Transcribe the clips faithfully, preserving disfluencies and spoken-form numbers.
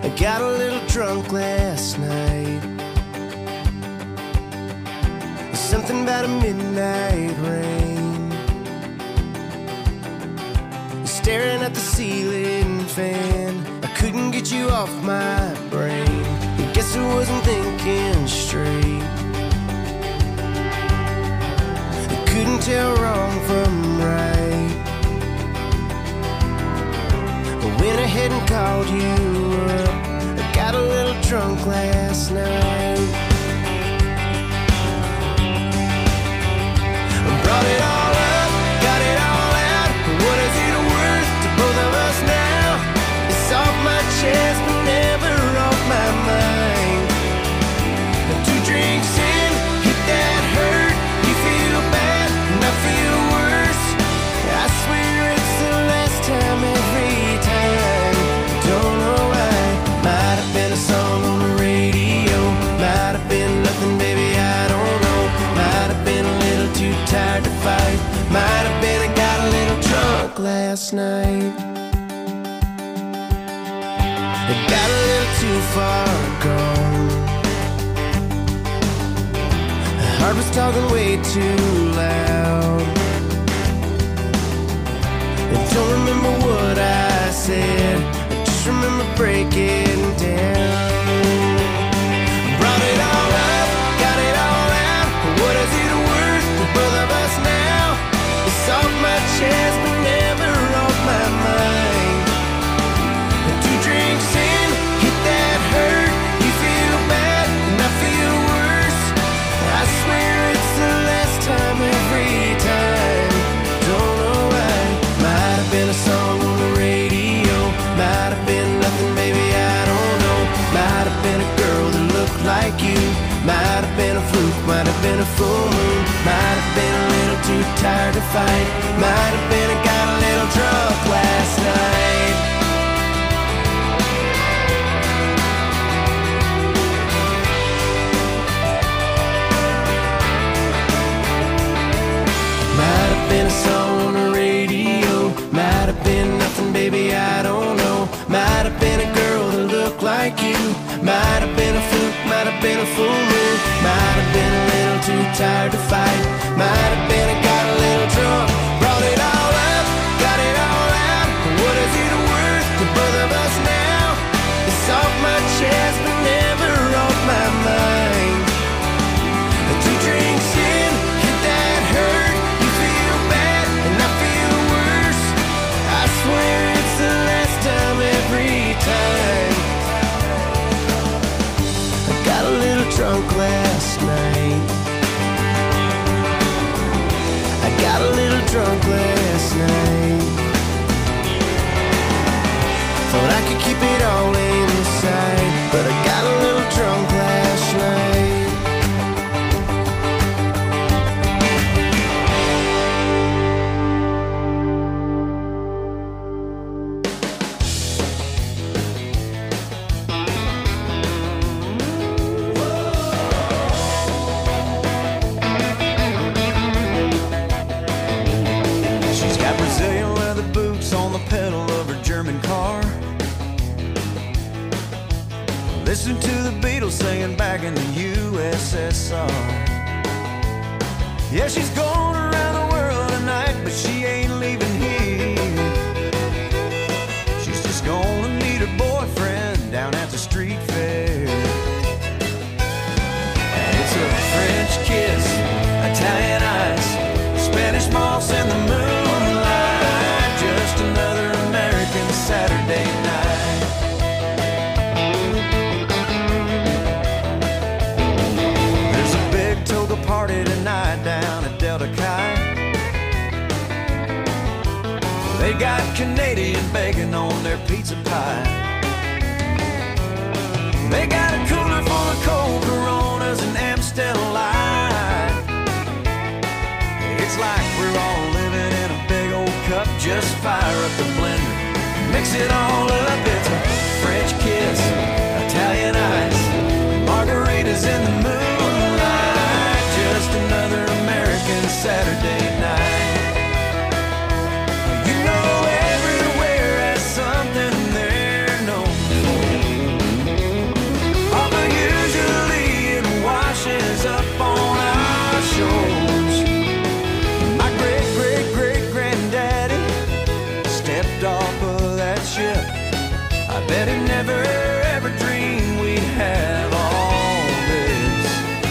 I got a little drunk last night. Something about a midnight rain, staring at the ceiling fan. I couldn't get you off my brain. I guess I wasn't thinking straight. I couldn't tell wrong from right. I went ahead and called you up. I got a little drunk last night. Brought it all up, got it all out. What is it worth to both of us now? It's off my chest, but never off my mind. Two drinks in, hit that hurt. You feel bad, and I feel worse. I swear it's the last time every time. Don't know why. Might have been a song on the radio. Might have been nothing, baby, I don't know. Might have been a little too tired to fight. Might have been I got a little drunk last night. I got a little too far gone. The heart was talking way too loud. I don't remember what I said, I just remember breaking down. Brought it all up, got it all out. What is it worth to both of us now? It's off my chest, but never off my mind. Two drinks in, hit that hurt. You feel bad, and I feel worse. I swear it's the last time every time. Don't know why. Might have been a song on the radio. Might have been nothing, baby, I don't know. Might have been a girl that looked like you. Might have been a fluke, might have been a full moon. Might have been a little too tired to fight. Might have been I got a little drunk last night. Might have been a song on the radio. Might have been nothing, baby, I don't know. Might have been a girl that looked like you. Might have been a fluke, might have been a full moon. Might have been a little too tired to fight. Might have been I got a little drunk. Brought it all up, got it all out. What is it worth to both of us now? It's off my chest, but never off my mind. Two drinks in, hit that hurt. You feel bad, and I feel worse. I swear it's the last time every time. I got a little drunk last night. I got a little drunk last night. Thought I could keep it all inside, but I got a little drunk last night. Listen to the Beatles singing back in the U S S R. Yeah, she's going around the world tonight, but she ain't leaving here. She's just gonna meet her boyfriend down at the street fair. And it's a French kiss, Italian ice, Spanish moss in the moonlight. Just another American Saturday night. Party tonight down at Delta Chi. They got Canadian bacon on their pizza pie. They got a cooler full of cold Coronas and Amstel Light. It's like we're all living in a big old cup. Just fire up the blender, mix it all up. It's a French kiss, Italian ice, margaritas in the moonlight. Just another American Saturday night. You know everywhere has something they're known for. I bet he never ever dreamed we'd have all this.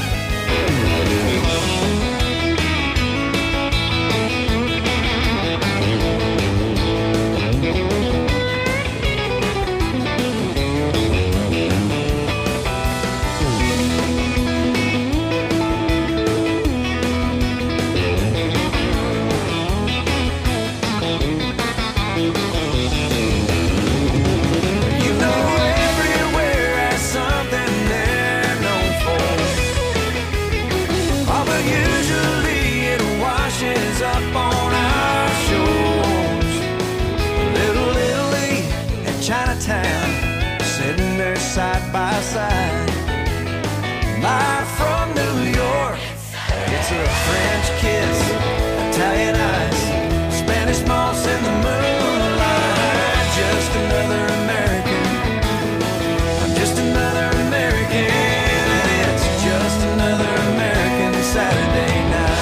Sitting there side by side. Live from New York, it's a French kiss, Italian ice, Spanish moss in the moonlight. Just another American, I'm just another American, and it's just another American Saturday night.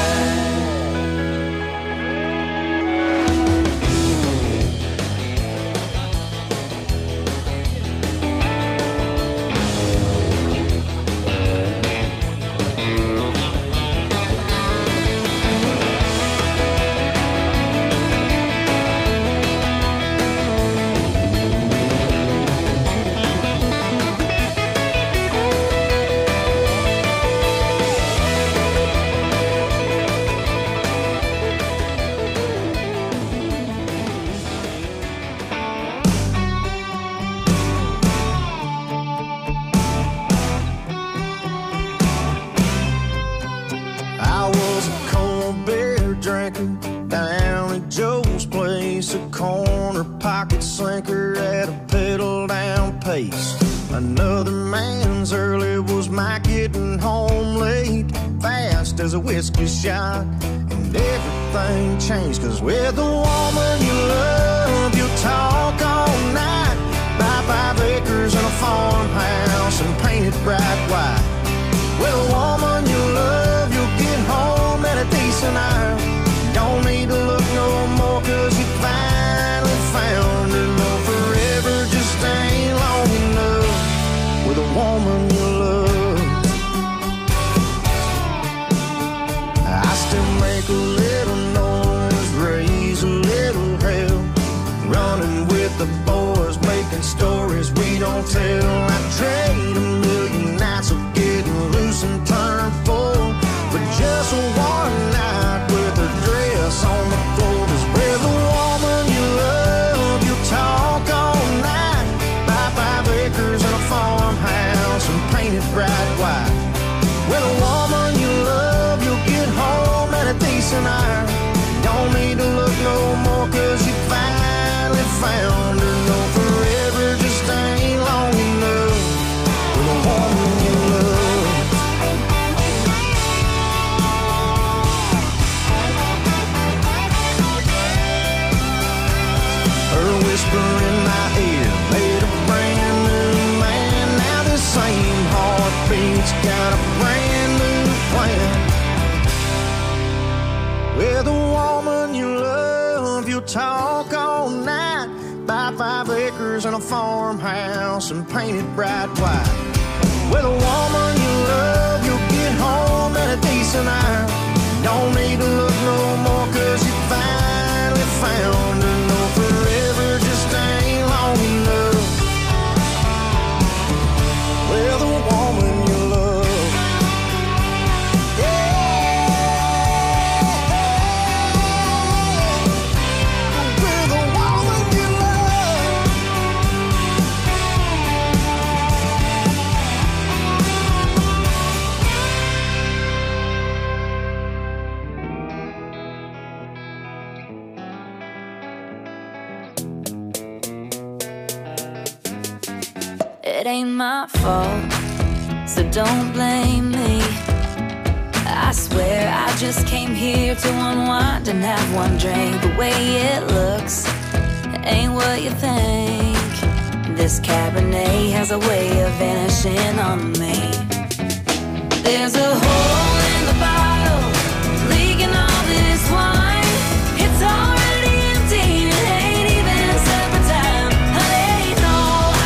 Another man's early was my getting home late, fast as a whiskey shot, and everything changed. Cause with the woman you love, you'll talk all night, buy five acres and a farmhouse and paint it bright white. With a woman you love, you'll get home at a decent hour. Don't need to look no more cause you finally found her. No, forever just ain't long enough with a woman you love. I still make a little noise, raise a little hell, running with the boys, making stories we don't tell. I trade a million nights of getting loose and turn full for just one night with a dress on the floor. Cause with a woman you love, you'll talk all night, buy five acres and a farmhouse and paint it bright white. With a woman you love, you'll get home at a decent hour. Don't need to look no more cause you finally found her. No, forever just ain't long enough with a woman you love. Her whisper in my ear made a brand new man. Now the same heartbeat's got a brand new plan. With a woman you love, you'll talk all night, buy five acres and a farmhouse and paint it bright white. With a woman you love, you'll get home at a decent hour. Don't need to look no more cause you finally found her. No, forever just ain't long enough with a woman you love. Yeah, with a woman you love. It ain't my fault, so don't blame me. I swear I just came here to unwind and have one drink. The way it looks ain't what you think. This Cabernet has a way of vanishing on me. There's a hole in the bottle, leaking all this wine. It's already empty, it ain't even supper time. It ain't no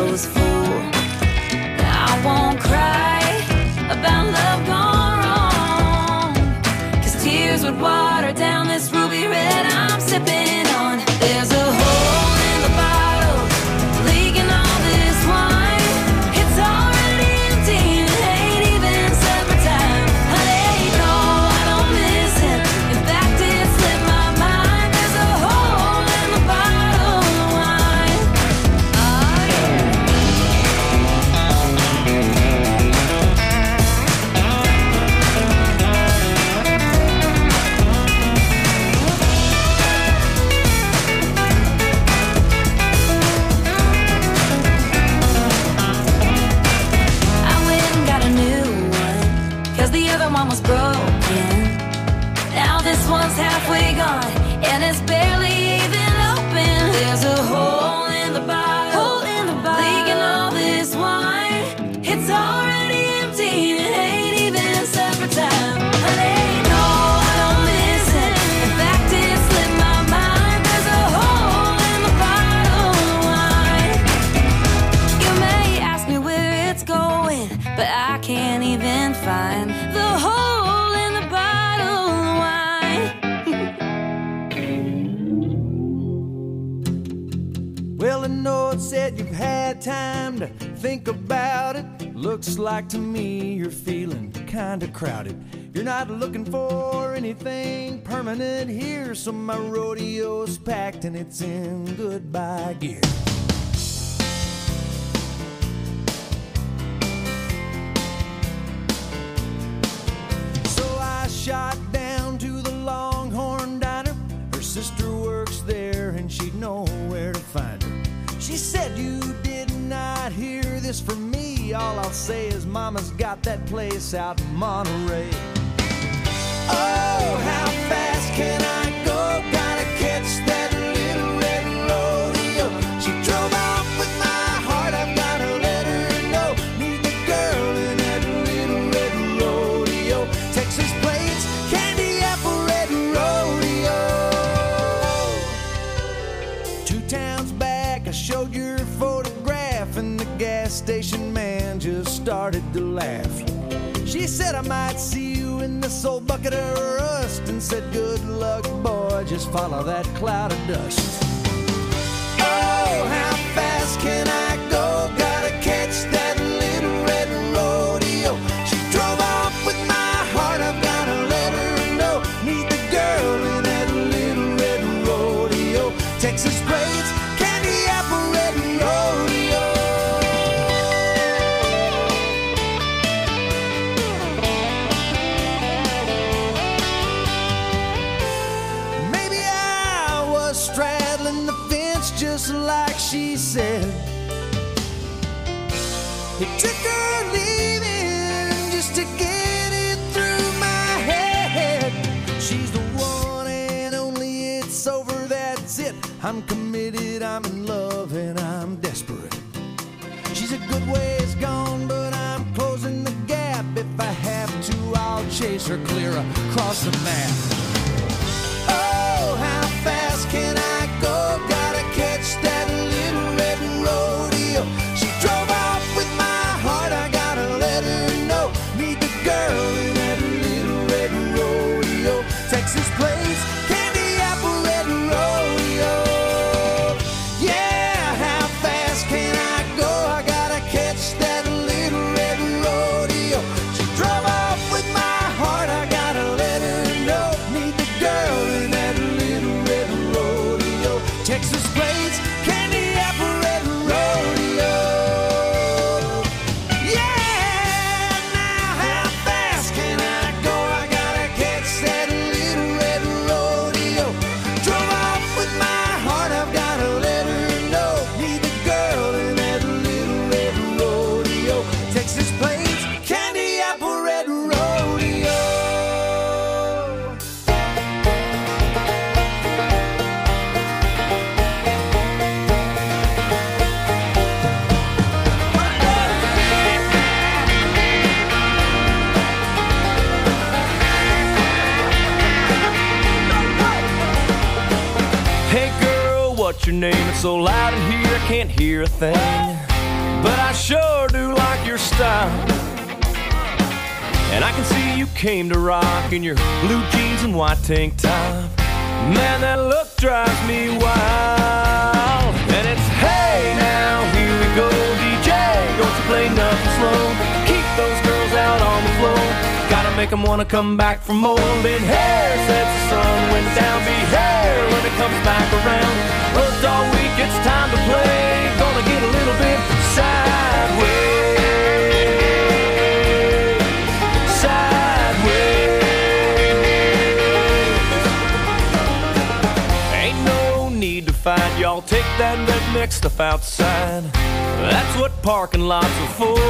bottles full. I won't cry about love gone wrong, 'cause tears would water down this ruby red I'm sipping on. There's a hole in the bottle, leaking all this wine. It's already empty and it ain't even supper time. Honey, no, I don't miss it. In fact, it slipped my mind. There's a hole in the bottle of wine. Oh, yeah. I went and got a new one, 'cause the other one was broken. Now this one's halfway gone, and it's barely even open. There's a hole in the bottle, hole in the bottle, leaking all this wine. It's already empty, and it ain't even supper time. Honey, no, I don't miss it. In fact, it slipped my mind. There's a hole in the bottle of wine. You may ask me where it's going, but I can't even find the hole in the bottle of wine. Well, I know it said you've had time to think about it. Looks like to me you're feeling kinda crowded. You're not looking for anything permanent here, so my rodeo's packed and it's in goodbye gear. So I shot down to the Longhorn Diner. Her sister works there and she'd know where to find her. She said you did not hear this from me. All I'll say is Mama's got that place out in Monterey. Oh, how fast can I go? Gotta catch that little red rodeo. She drove off with my heart, I've gotta let her know. Need the girl in that little red rodeo. Texas plates, candy apple red rodeo. Two towns back, I showed your photograph, and the gas station man just started to laugh. She said I might see you in this old bucket of rust, and said good luck, boy, just follow that cloud of dust. Oh, how fast can I go? Gotta catch that little red rodeo. She drove off with my heart, I've gotta let her know. Need the girl in that little red rodeo. Texas plates, candy apple red rodeo. Maybe I was straddling the fence just like she said. It took her leaving just to get it through my head. She's the one and only, it's over, that's it. I'm committed, I'm in love, and I'm desperate. She's a good ways gone, but I'm closing the gap. If I have to, I'll chase her clear across the map. Oh, how fast can I go? Gotta catch that little red rodeo. She drove off with my heart, I gotta let her know. Need the girl in that little red rodeo. Texas plates, candy apple red rodeo. Yeah, how fast can I go? I gotta catch that little red rodeo. She drove off with my heart, I gotta let her know. Need the girl in that little red rodeo. Texas plates, candy apple red rodeo. Yeah, now how fast can I go? I gotta catch that little red rodeo. Drove off with my heart, I've gotta let her know. Need the girl in that little red rodeo. Texas plates, candy apple red rodeo. Hey girl, what's your name? It's so loud in here I can't hear a thing. style. And I can see you came to rock in your blue jeans and white tank top. Man, that look drives me wild. And it's hey now, here we go, D J, don't you play nothing slow. Keep those girls out on the floor. Gotta make them wanna come back for more. Been hair since the sun went down. Be hair when it comes back around. Worked all week, it's time to play. Gonna get a little bit sideways. Y'all take that redneck stuff outside. That's what parking lots are for.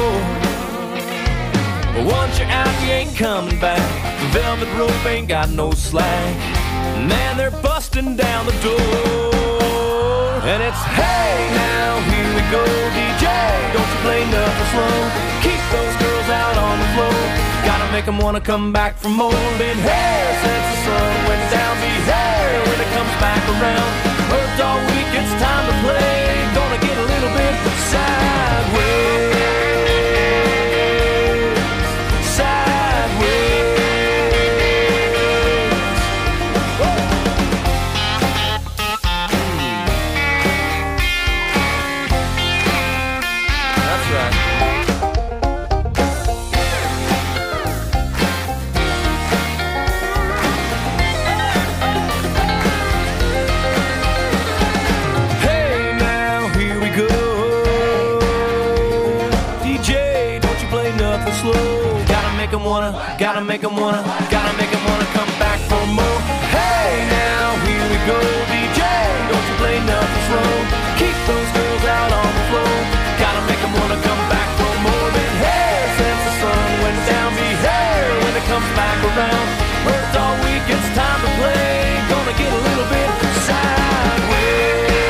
But once you're out, you ain't coming back. The velvet rope ain't got no slack. Man, they're busting down the door. And it's hey now, here we go, D J, don't you play nothing slow. Keep those girls out on the floor. Gotta make them wanna come back for more. Been hair since the sun went down. Be hair when it comes back around. Worked all week, it's time to play. Gonna get a little bit sideways. Sideways. Whoa. That's right. Wanna, gotta make them wanna, gotta make them wanna come back for more. Hey now, here we go, D J, don't you play nothing slow. Keep those girls out on the floor. Gotta make them wanna come back for more. Been hair since the sun went down. Be hair when it comes back around. Worked all week, it's time to play. Gonna get a little bit sideways.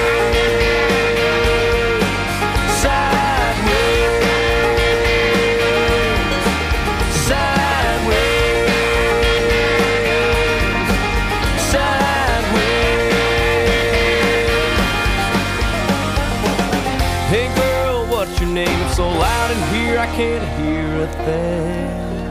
So loud in here I can't hear a thing.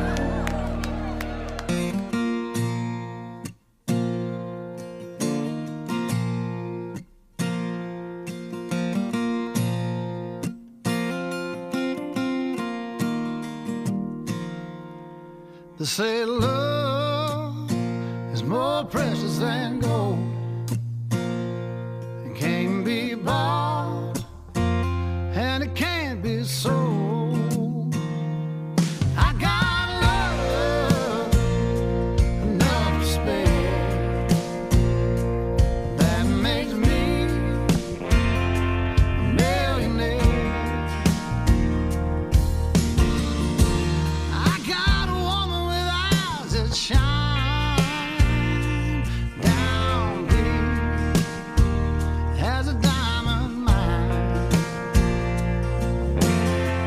They say love is more precious than gold. It can't be bought and it can't be sold. I got love enough to spare. That makes me a millionaire. I got a woman with eyes that shine down deep as a diamond mine.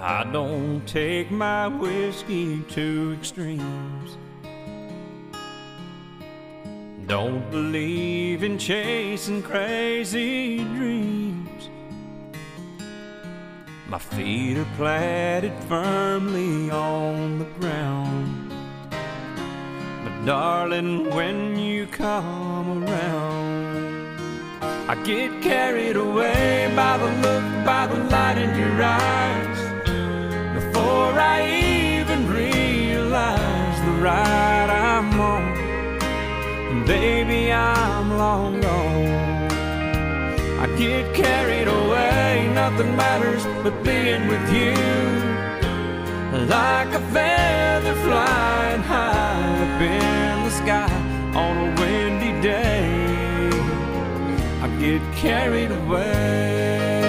I don't take my whiskey to extremes. Don't believe in chasing crazy dreams. My feet are planted firmly on the ground. But darling, when you come around, I get carried away by the look, by the light in your eyes. Before I even realize the ride I'm on, baby, I'm long gone. I get carried away, nothing matters but being with you. Like a feather flying high up in the sky on a windy day, I get carried away.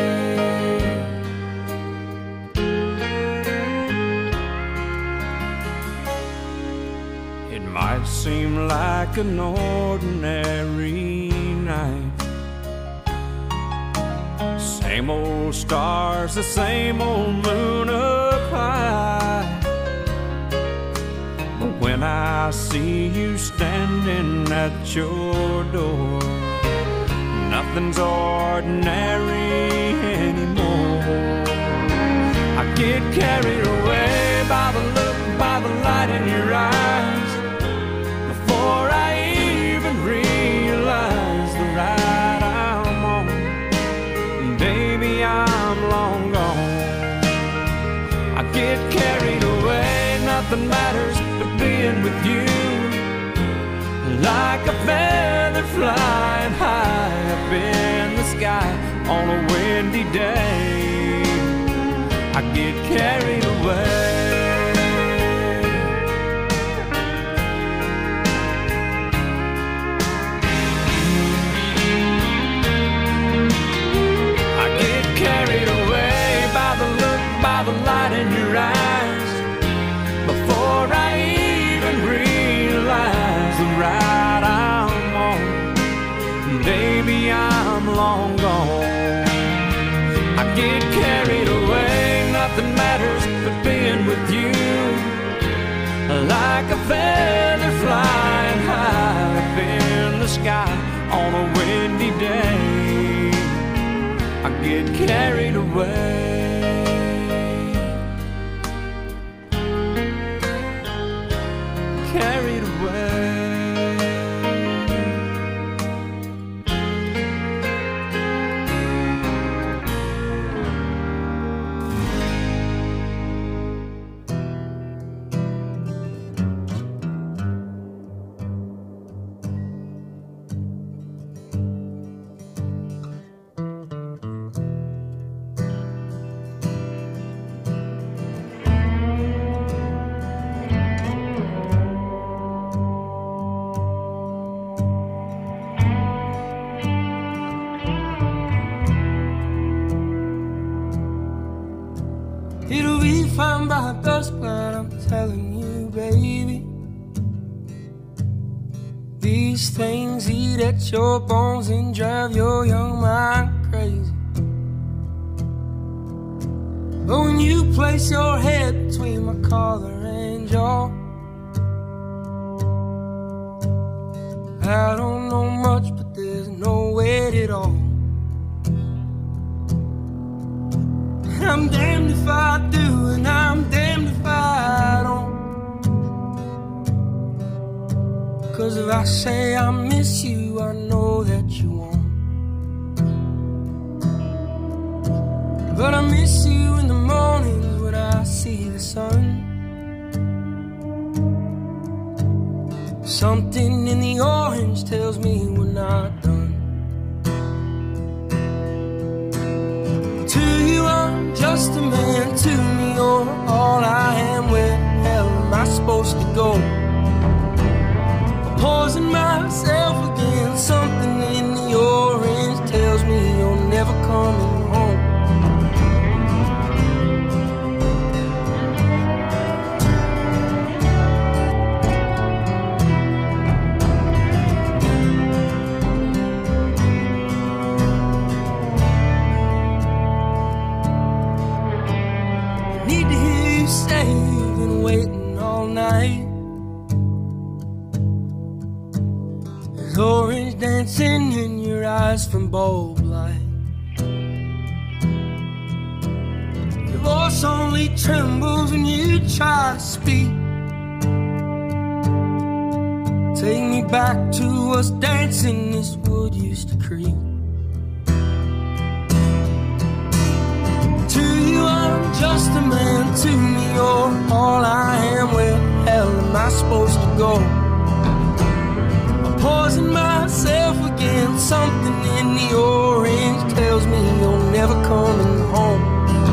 It might seem like an ordinary night, same old stars, the same old moon up high. But when I see you standing at your door, nothing's ordinary anymore. I get carried away by the look, by the light in your eyes. Before I even realize the ride I'm on, baby, I'm long gone. I get carried away, nothing matters but being with you. Like a feather flying high up in the sky on a windy day, I get carried away. Carried away by the look, by the light in your eyes. Before I even realize the ride I'm on, baby, I'm long gone. I get carried away, nothing matters but being with you. Like a feather flying high up in the sky on a windy day, I get carried away. Carried away. It'll be fine by dusk, but I'm telling you, baby, these things eat at your bones and drive your young mind crazy. But when you place your head between my collar and jaw, I don't know much, but there's no weight at all. I'm damned if I do, and I'm damned if I don't. 'Cause if I say I miss you, I know that you won't. But I miss you in the mornings when I see the sun. Something in the orange tells me we're not done. To you I'm just a man, to me you're all I am. Where the hell am I supposed to go? I'm poisoning myself again. Something in the orange tells me you're never coming home. eyes from bulb light. Your voice only trembles when you try to speak. Take me back to us dancing this wood used to creep. To you I'm just a man, to me you're all I am. Where the hell am I supposed to go? I'm poisoning myself again. Something in the orange tells me you're never coming home.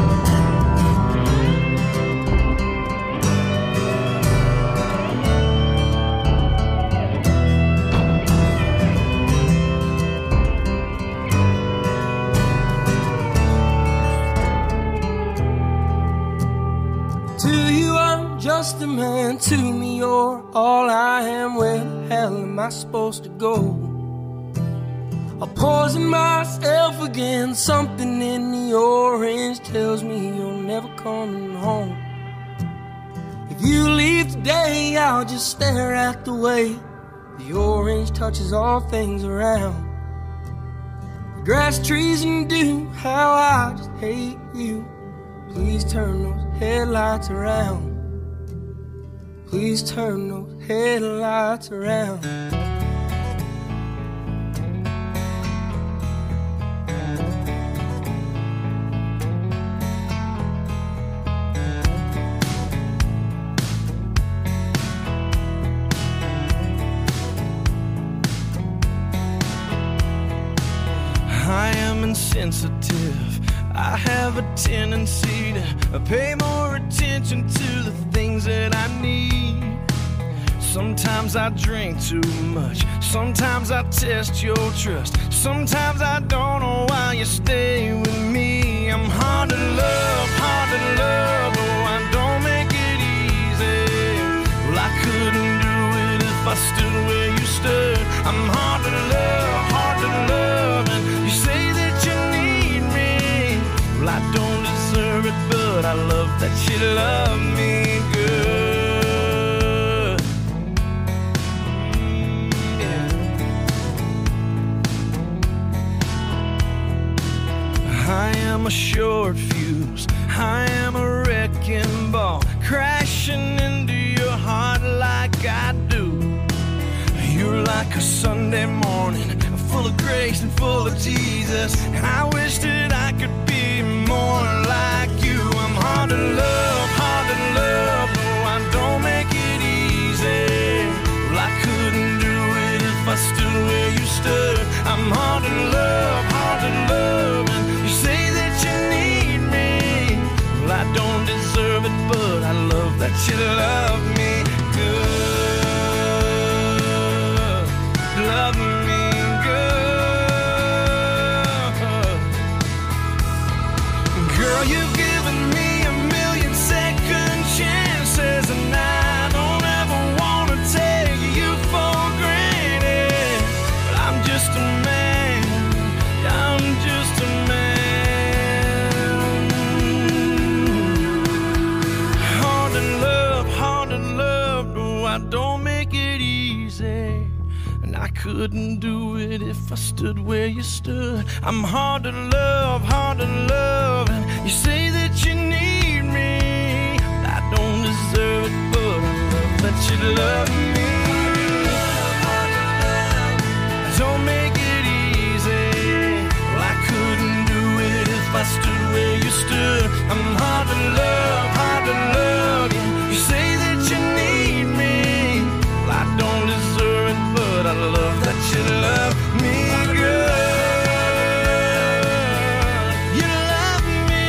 Just a man, to me you're all I am. Where the hell am I supposed to go? I poison myself again. Something in the orange tells me you're never coming home. If you leave today, I'll just stare at the way the orange touches all things around. The grass, trees, and dew, how I just hate you. Please turn those headlights around. Please turn those headlights around. I am insensitive. I have a tendency to pay more attention to the things that I need. Sometimes I drink too much. Sometimes I test your trust. Sometimes I don't know why you stay with me. I'm hard to love, hard to love. Oh, I don't make it easy. Well, I couldn't do it if I stood where you stood. I'm hard to love, hard to love. And you say that you need me. Well, I don't deserve it, but I love that you love me good. I am a short fuse, I am a wrecking ball, crashing into your heart like I do. You're like a Sunday morning, full of grace and full of Jesus. I wish that I could be more like you. I'm hard to love, hard to love. No, I don't make it easy. Well, I couldn't do it if I stood where you stood. I'm hard to love, hard to love. And you say that you need me. Well, I don't deserve it, but I love that you love me good. Love me good. Girl, you've given me a million second chances, and I don't ever want to take you for granted. But I'm just a man, I'm just a man. Hard to love, hard to love. No, I don't make it easy. And I couldn't do it if I stood where you stood. I'm hard to love, hard to love. And you say that you need me. I don't deserve it, but I love that you love me. Don't make it easy. Well, I couldn't do it if I stood where you stood. I'm hard to love, hard to love. Yeah, you say that you need me. Well, I don't deserve it, but I love that you love me good. You love me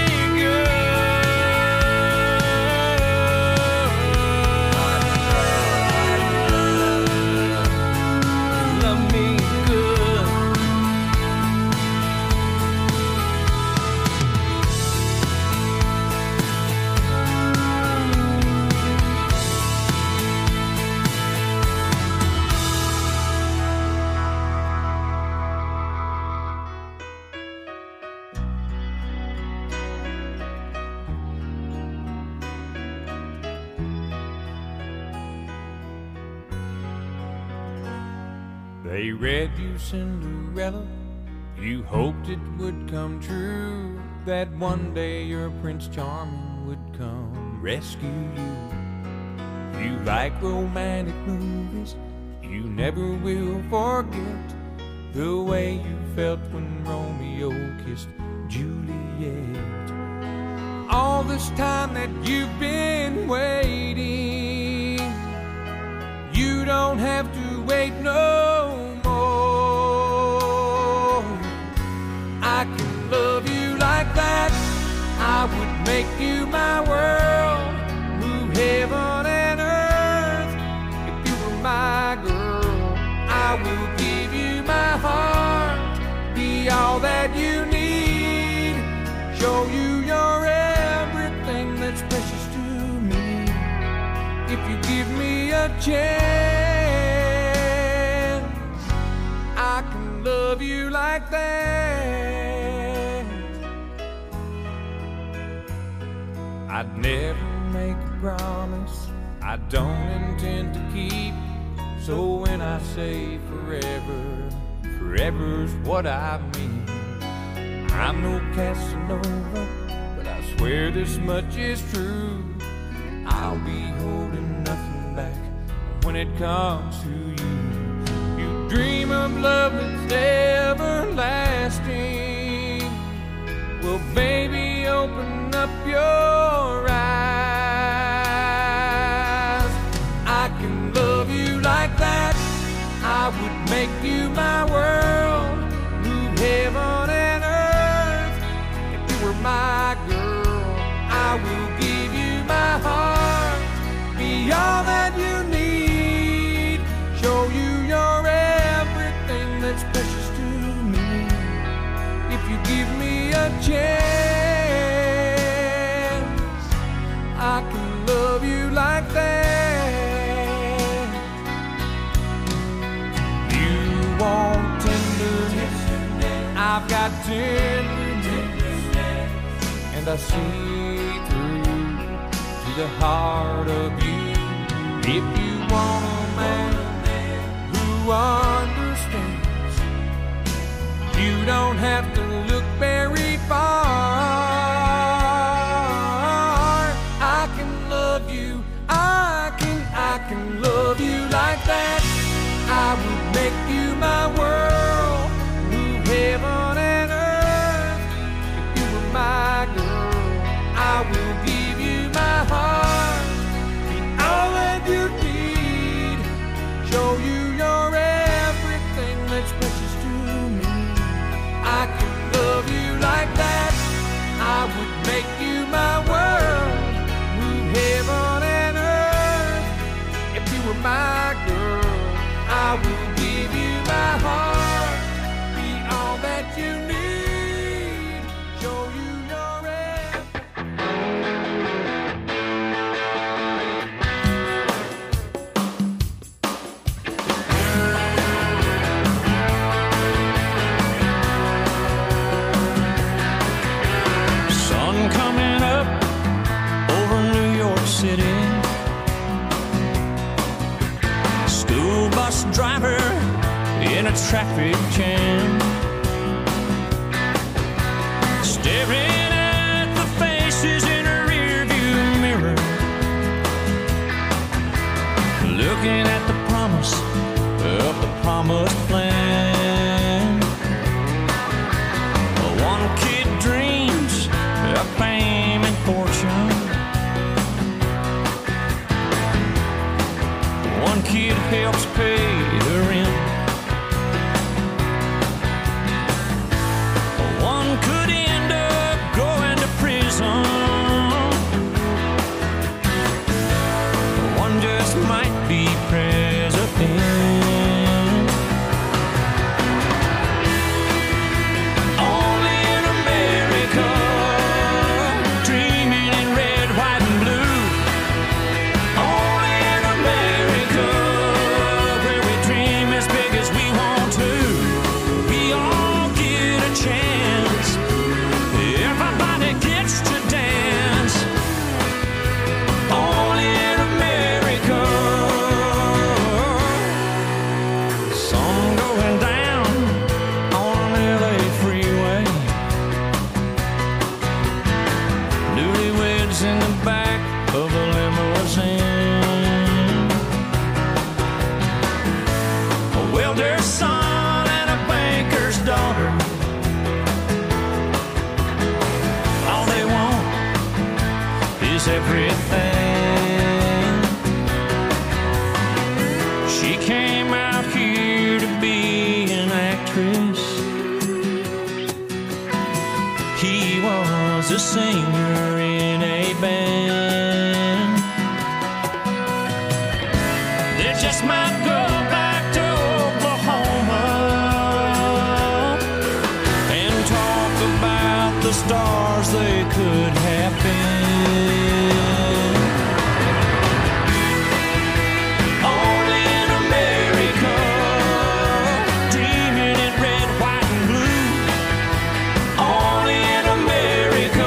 good. You love me good. They read you Cinderella You hoped it would come true, that one day your Prince Charming would come rescue you. You like romantic movies, you never will forget the way you felt when Romeo kissed Juliet. All this time that you've been waiting, you don't have to wait no more. I can love you like that, I would make you my world, move heaven and earth. If you were my girl, I will give you my heart, be all that you need, show you your everything that's precious to me. If you give me a chance, I can love you like that. I'd never make a promise I don't intend to keep. So when I say forever, forever's what I mean. I'm no Casanova, but I swear this much is true. I'll be holding nothing back when it comes to you. You dream of love that's everlasting. Well, baby, open up your eyes. I can love you like that, I would make you my world, move heaven and earth. If you were my girl, I will give you my heart, be all that you need, show you your everything that's precious to me. If you give me a chance, I can love you like that. You want tenderness, I've got tenderness, and I see through to the heart of you. If you want a man who understands, you don't have to look very far. I can love you, I can, I can love you like that. I would make you my world, move heaven and earth. If you were my girl, I will give you my heart, be all that you need, show you your everything that's precious to me. I can love you like that, I would make you my world, move heaven and earth. If you were my girl, I will give you my heart, be all that you need, show you your sun coming up over New York City. School bus driver in a traffic jam, staring at the faces in a rearview mirror, looking at the promise of the promised plan. One kid dreams of fame and fortune, one kid helps pay the rent, one could end up going to prison, one just might be president. of a limousine. A welder's son and a banker's daughter, all they want is everything. She came out here to be an actress. He was a singer in a band. They just might go back to Oklahoma and talk about the stars they could have been. Only in America, dreaming in red, white, and blue. Only in America.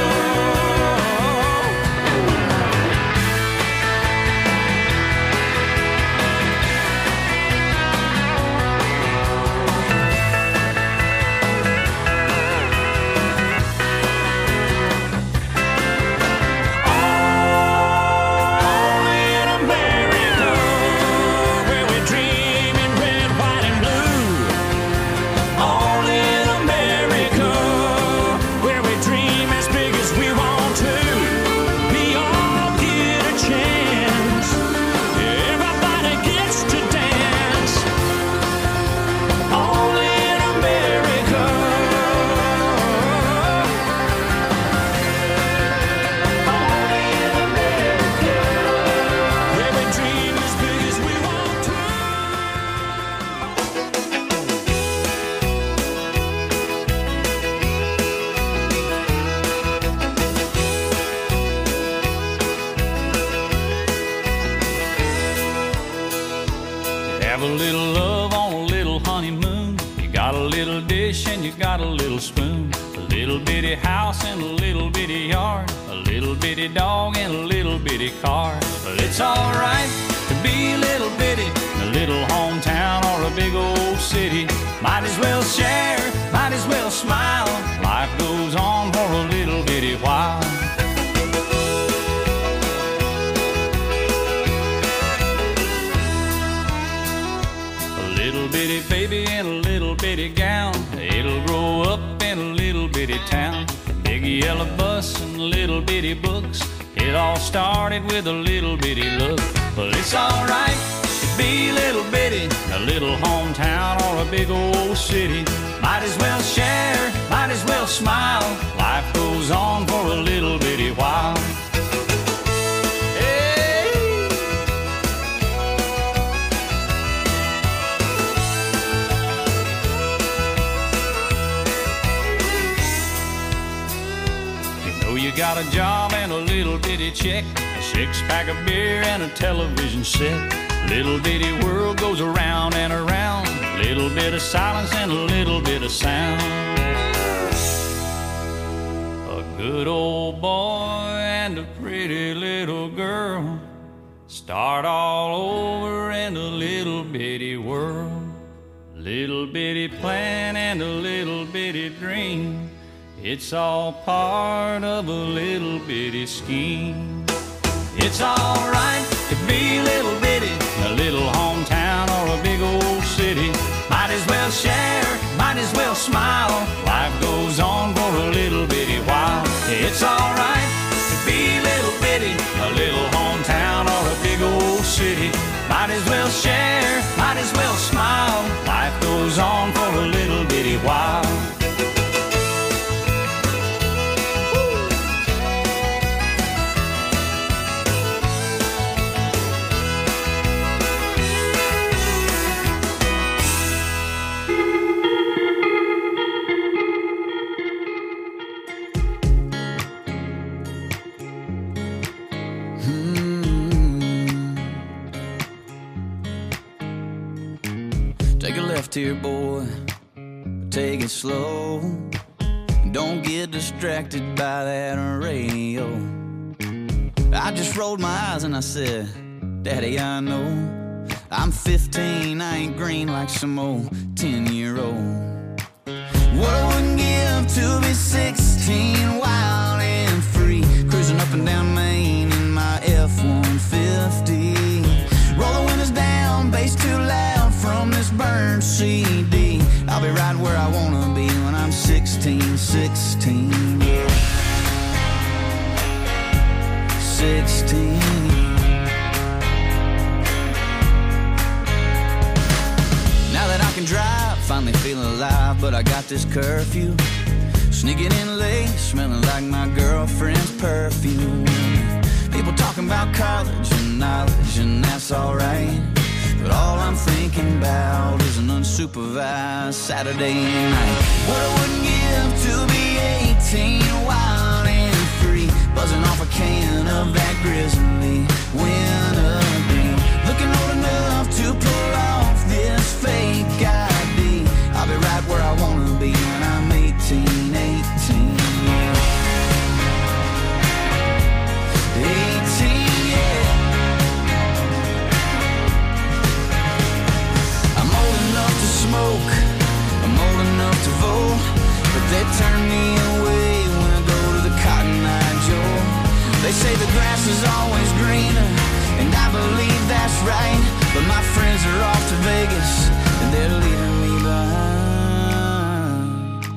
Only in America, where we dream in red, white, and blue. Only in America, where we dream as big as we want to. We all get a chance. Everybody gets to dance. Only in America. Only in America, where we dream as big as we want to. Have a little love on a little honeymoon. You got a little dish and you got a little spoon. A little bitty house and a little bitty yard. A little bitty dog and a little bitty car. Well, it's alright to be a little bitty in a little hometown or a big old city. Might as well share, might as well smile. Life goes on for a little bitty while. A little bitty baby in a little bitty gown. It'll grow up in a little bitty town. Big yellow bus and little bitty books. It all started with a little bitty look. Well, it's alright to be a little bitty in a little hometown or a big old city. Might as well share, might as well smile. Life goes on for a little bitty while. Hey. You know you got a job and a little bitty check, a six pack of beer and a television set. Little bitty world goes around and around. Little bit of silence and a little bit of sound. A good old boy and a pretty little girl start all over in a little bitty world. Little bitty plan and a little bitty dream. It's all part of a little bitty scheme. It's alright to be a little bitty in a little hometown or a big old city. Might as well share, might as well smile. Life goes on for a little bitty while. It's alright to be a little bitty in a little hometown or a big old city. Might as well share, might as well smile. Life goes on for a little bitty while. Take a left here, boy, take it slow. Don't get distracted by that radio. I just rolled my eyes and I said, Daddy, I know I'm fifteen, I ain't green like some old ten-year-old. What I wouldn't give to be sixteen, wild and free, cruising up and down Main in my sixteen. Sixteen. Now that I can drive, finally feeling alive, but I got this curfew. Sneaking in late, smelling like my girlfriend's perfume. People talking about college and knowledge, and that's alright. But all I'm thinking about is an unsupervised Saturday night. What I wouldn't give to be eighteen, wild and free, buzzing off a can of that grizzly wintergreen. Looking old enough to pull off this fake I D. I'll be right where I wanna be when I'm eighteen, eighteen. eighteen, yeah. I'm old enough to smoke, I'm old enough to vote, but they turn me away when I go to the Cotton Eye Joe. They say the grass is always greener, and I believe that's right, but my friends are off to Vegas, and they're leaving me behind.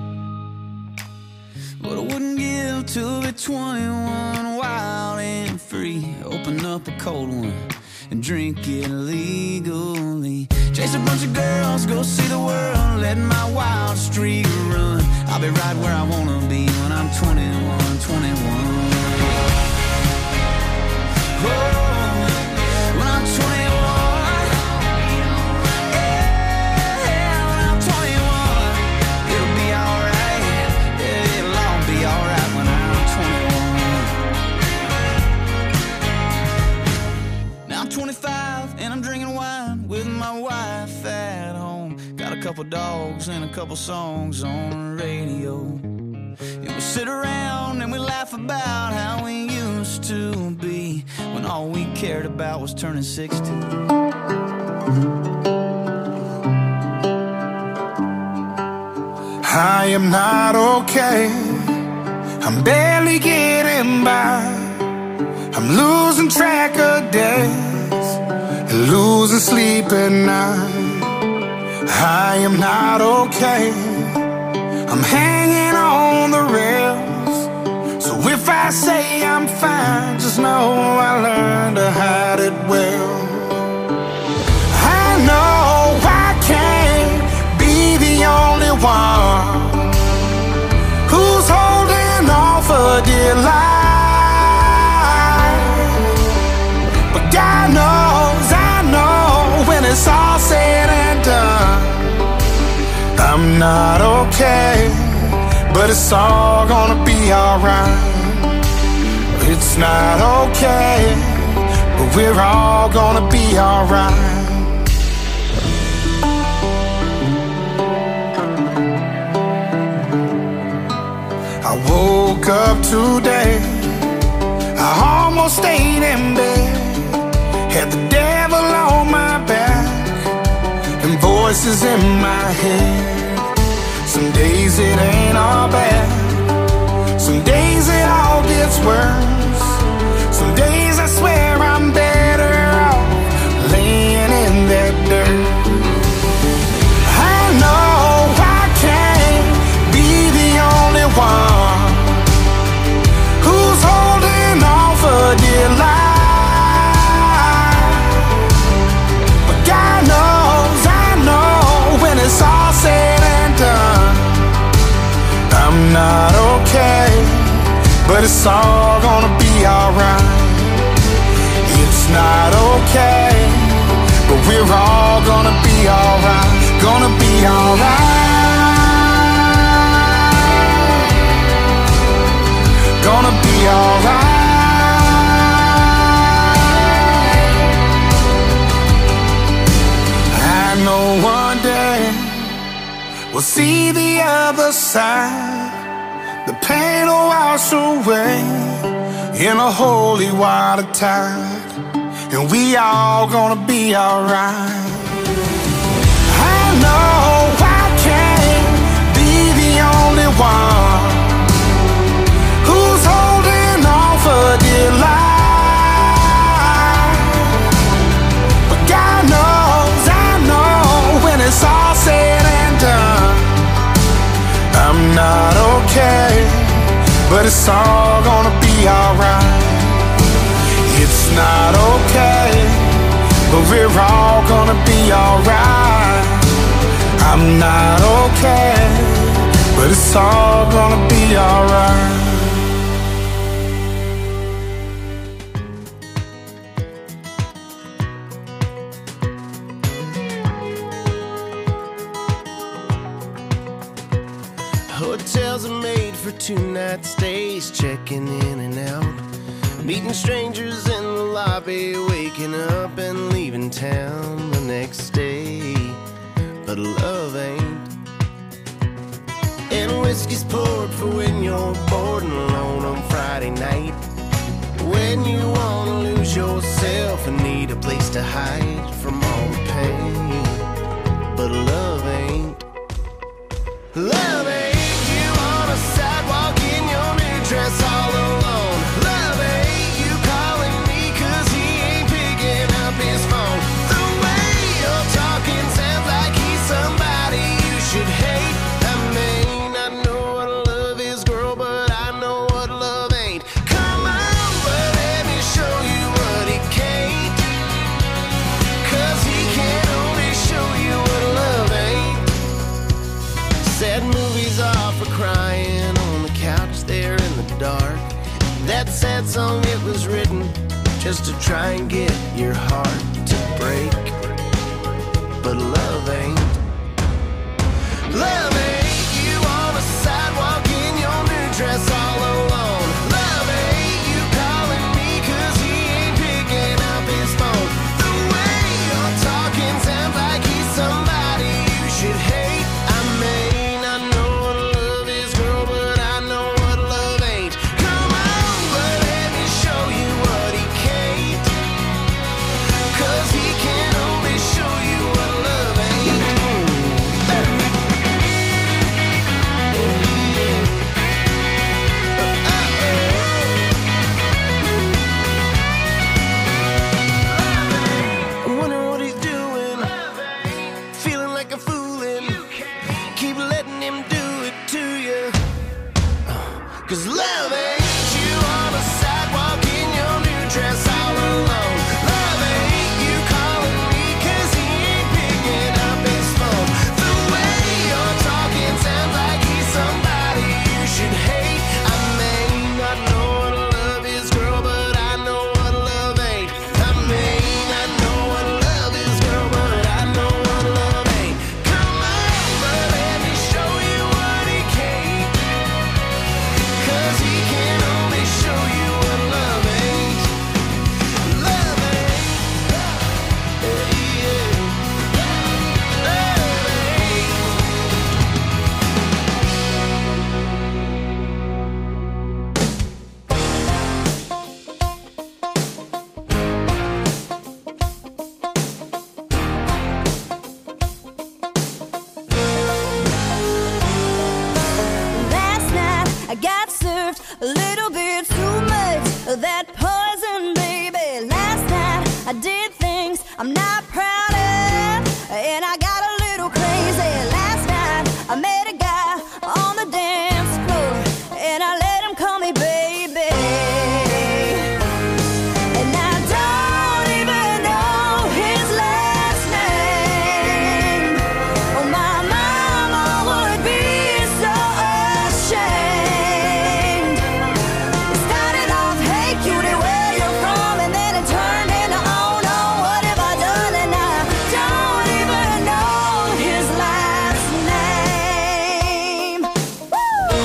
What I wouldn't give to be twenty-one, wild and free, open up a cold one and drink it legally. Chase a bunch of girls, go see the world, let my wild streak run. I'll be right where I wanna be when I'm twenty-one, twenty-one. Oh, when I'm twenty-one, yeah, when I'm twenty-one, it'll be alright, yeah, it'll all be alright when I'm twenty-one. Now I'm twenty-five and I'm drinking wine with my wife at home. Got a couple dogs and a couple songs on the radio. And we sit around and we laugh about how we used to be, when all we cared about was turning sixty. I am not okay, I'm barely getting by. I'm losing track of days and losing sleep at night. I am not okay, I'm hanging on the rails. So if I say I'm fine, just know I learned to hide it well. I know I can't be the only one who's holding on for dear life. But God knows, I know, when it's all said and done, I'm not okay, but it's all gonna be alright. It's not okay, but we're all gonna be alright. I woke up today, I almost stayed in bed, had the devil on my back and voices in my head. Some days it ain't all bad, some days it all gets worse. Some days I swear I'm better off laying in that dirt. I know I can't be the only one who's holding on for dear life. But God knows, I know, when it's all said and done, I'm not okay, but it's all gonna be alright. It's not okay, but we're all gonna be alright. Gonna be alright. Gonna be alright. I know one day we'll see the other side. The pain will wash away in a holy water tide, and we all gonna be alright. I know I can't be the only one who's holding on for dear life. But God knows, I know, when it's all said and done, I'm not okay, but it's all gonna be alright. It's not okay, but we're all gonna be alright. I'm not okay, but it's all gonna be alright. Hotels are made for two-night stays, checking in and out, meeting strangers in the lobby, waking up and leaving town the next day. But love ain't. And whiskey's poured for when you're bored and alone on Friday night, when you wanna lose yourself and need a place to hide from all the pain. But love ain't. Love ain't. Sidewalk in your new dress all alone. Love ain't you calling me cause he ain't picking up his phone. The way you're talking sounds like he's somebody you should hate. I may not know what love is, girl, but I know what love ain't. Come on, but let me show you what he can't, cause he can only show you what love ain't. Sad movies are for crying couch there in the dark. That sad song, it was written just to try and get your heart to break. But love ain't. Love ain't you on a sidewalk in your new dress all alone. Love ain't you calling me cause he ain't picking up his phone. The way you're talking sounds like he's somebody you should hate. I may not know what love is, girl, but cause love ain't you on a sidewalk in your new dress all alone. Love ain't you calling me cause he ain't picking up his phone. The way you're talking sounds like he's somebody you should hate. I may not know what love is, girl, but I know what love ain't. I may not know what love is, girl, but I know what love ain't. Come on, but let me show you what he can't, cause he can only show you what love ain't. Love ain't. Yeah, yeah. Love ain't. Last night I got served a little bit too much of that poison, baby. Last night I did things I'm not proud of, and I got a little crazy. Last night I met a guy on the dance floor, and I let him call me baby. And I don't even know his last name. Oh, my mama would be so ashamed. It started off, hey cutie, where you from? And then it turned into, oh no, what have I done? And I don't even know his last name. Woo!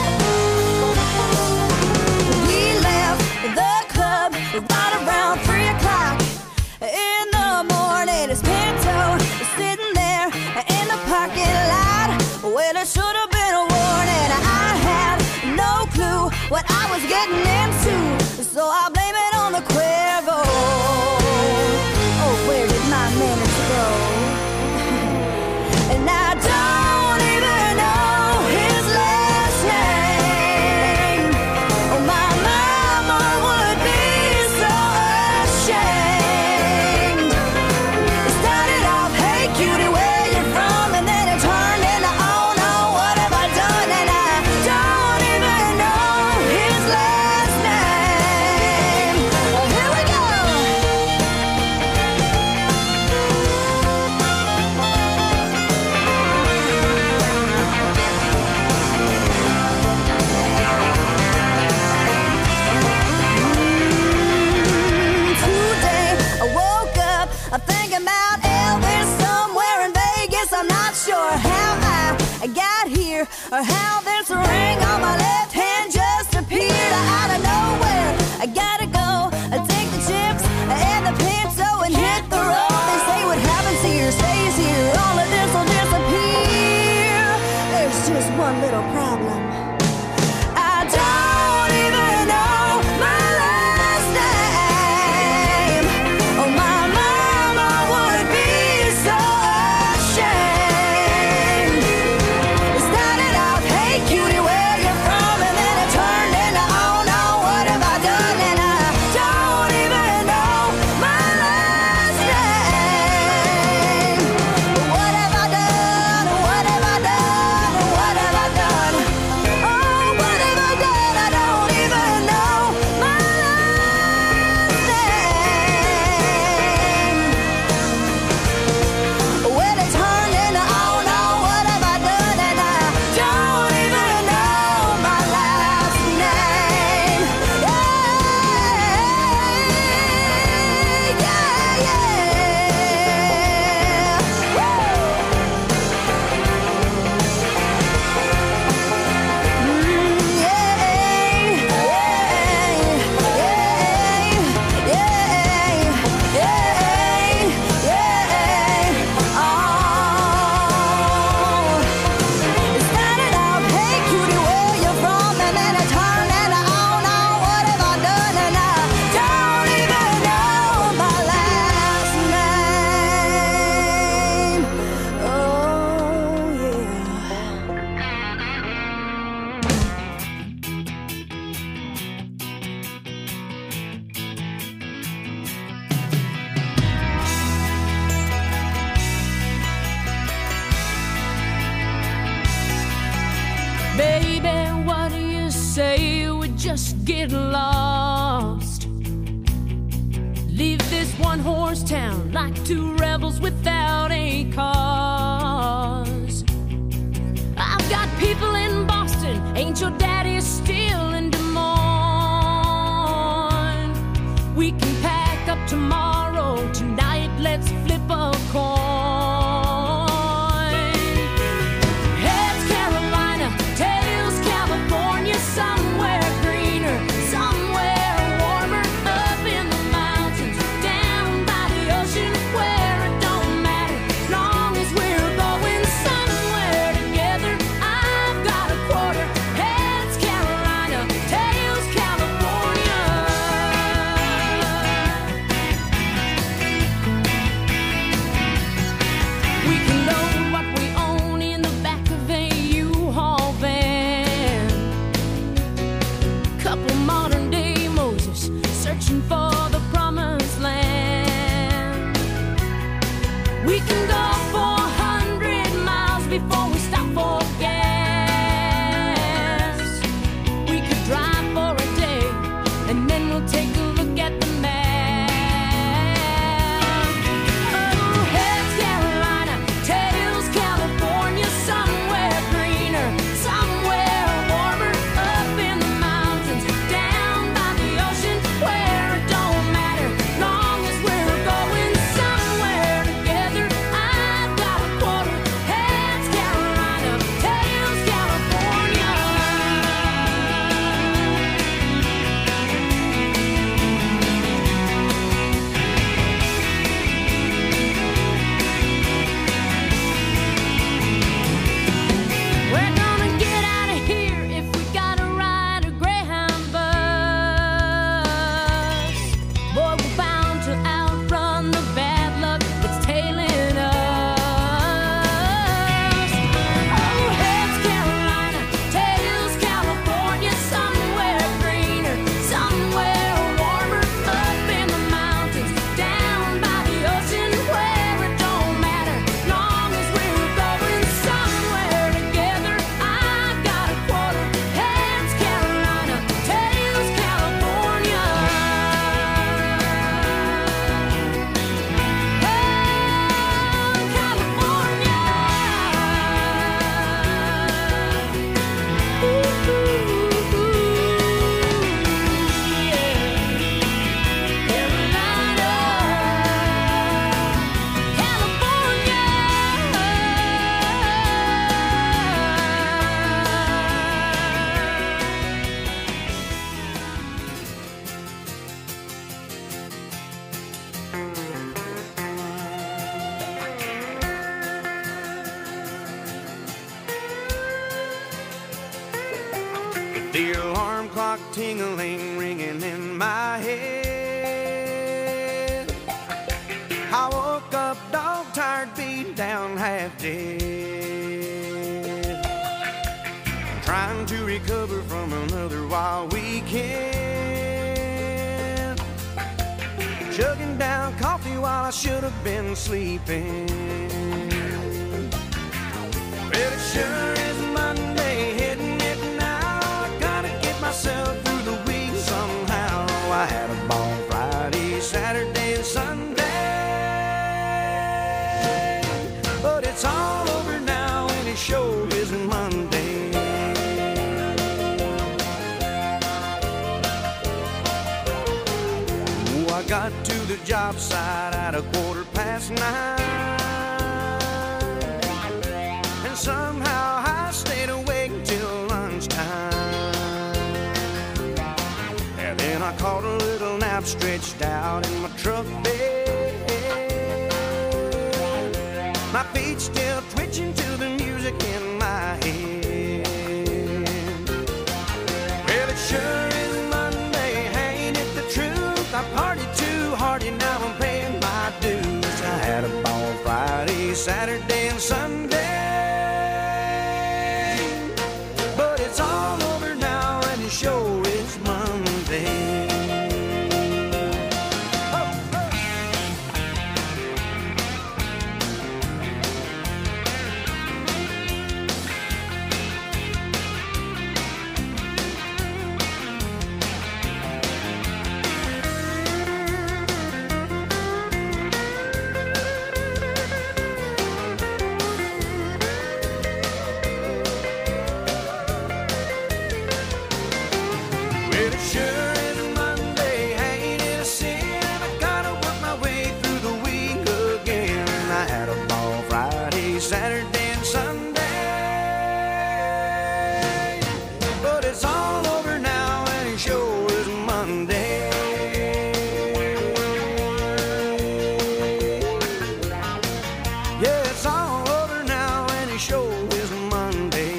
We left the club right around three o'clock in the morning. His Pinto was sitting there in the parking lot. Well, it should have been a warning. I had no clue what I was getting into, so I blame it on the Cuervo. Oh, where did my manners go? And I don't even know his last name. Oh, my mama would be so ashamed. It started off, hey cutie, where you from? And then it turned into, oh no, what have I done? And I don't even know a problem. I don't even know my last name. Oh, my mama would be so ashamed. It started out, hey cutie, where you from? And then it turned into, oh no, what have I done? And I don't even know my last name. What have I done? What have I done? What have I done? Oh, what have I done? I don't even know my last name. Well, it turned into, oh no, what have I done? And I don't even know my last name. Yeah, yeah, yeah. Woo! Baby, what do you say we just get lost? Leave this one horse town like two rebels without a cause. I've got people in Boston, ain't your daddy still in Des Moines? We can pack up tomorrow, tonight let's flip a coin. Heads Carolina, tails California, somewhere greener, somewhere warmer, up in the mountains, down by the ocean, where it don't matter, long as we're going somewhere together. I've got a quarter. Heads Carolina, tails California. The alarm clock tingling, ringing in my head. I woke up dog tired, beat down, half dead, trying to recover from another wild weekend, chugging down coffee while I should have been sleeping. Well, it sure is Monday, hitting it now. I gotta get myself through the week somehow. I had a ball Friday, Saturday, and Sunday, but it's all over now, and it sure is Monday. Oh, I got to the job site at a quarter past nine, and somehow I stayed awake till lunchtime. And then I caught a little nap stretched out in my truck bed, my feet still twitching to the music in my head. Well, it sure is Monday, ain't it the truth? I partied too hard and now I'm paying my dues. I had a ball Friday, Saturday, and Sunday, but it's all over now, and it sure is Monday. Well, it sure is Monday, ain't it a sin? I gotta work my way through the week again. I had a ball Friday, Saturday, and Sunday, but it's all over now, and it sure is Monday. Yeah, it's all over now, and it sure is Monday.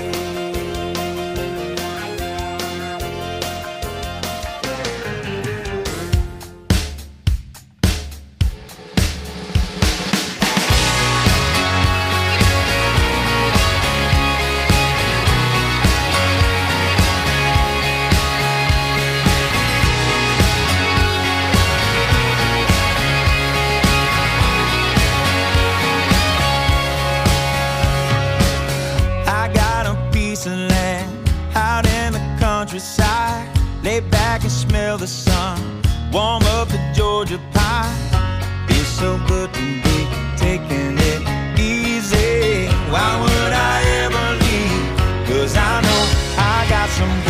I got a piece of land out in the countryside. Lay back and smell the sun, warm up the Georgia pie. Feels so good to be taking it easy. Why would I ever leave? 'Cause I know I got some